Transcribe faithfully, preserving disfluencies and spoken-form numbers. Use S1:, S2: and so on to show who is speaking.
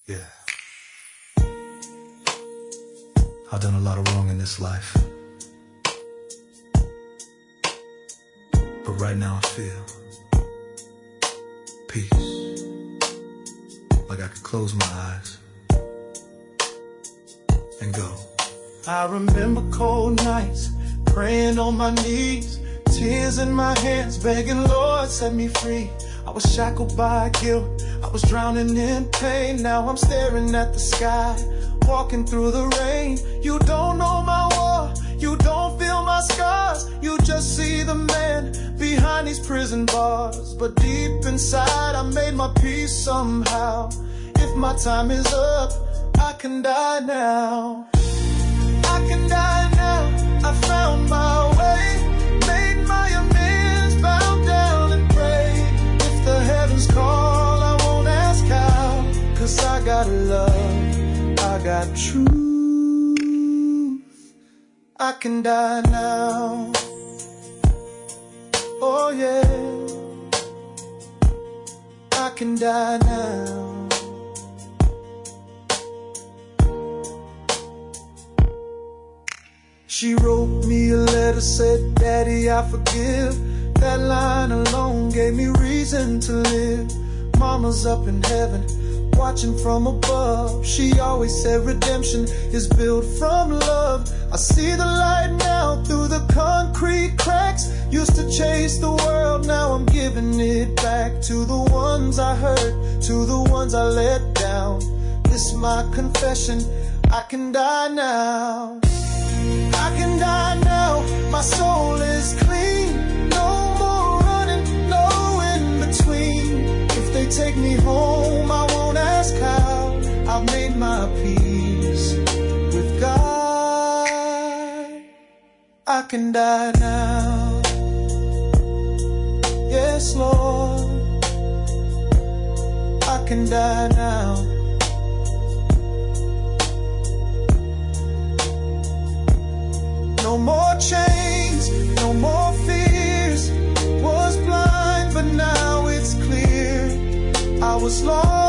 S1: Yeah. I've done a lot of wrong in this life. But right now I feel peace. Like I could close my eyes and go.
S2: I remember cold nights, praying on my knees, tears in my hands, begging, Lord, set me free. I was shackled by guilt, I was drowning in pain. Now I'm staring at the sky, walking through the rain. You don't know my war, you don't feel my scars. You just see the man behind these prison bars. But deep inside I made my peace somehow. If my time is up, I can die now. I can die now, I found my way, made my amends, bowed down and prayed. If the heavens call, I won't ask how, cause I got love, I got truth. I can die now, oh yeah, I can die now. She wrote me a letter, said, Daddy, I forgive. That line alone gave me reason to live. Mama's up in heaven, watching from above. She always said redemption is built from love. I see the light now through the concrete cracks. Used to chase the world, now I'm giving it back to the ones I hurt, to the ones I let down. This my confession, I can die now. I can die now, my soul is clean. No more running, no in between. If they take me home, I won't ask how. I've made my peace with God. I can die now, yes Lord, I can die now. No more chains, no more fears. Was blind, but now it's clear. I was lost.